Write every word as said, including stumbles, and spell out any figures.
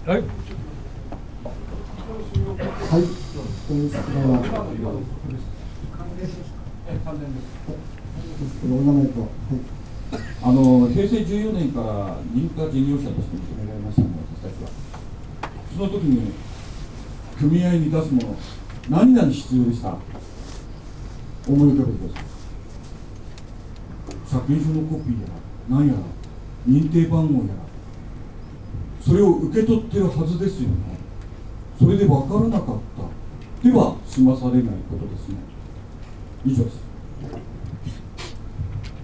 はい。 はい。この質問は。お名前と。はい。 あの平成じゅうよねんから認可事業者として認められましたので、私たちは。その時に組合に出すもの、何々必要でした。思い浮かべてください。車検証のコピーやら、何やら、認定番号やら、それを受け取ってるはずですよね。それで分からなかったでは済まされないことですね。以上です。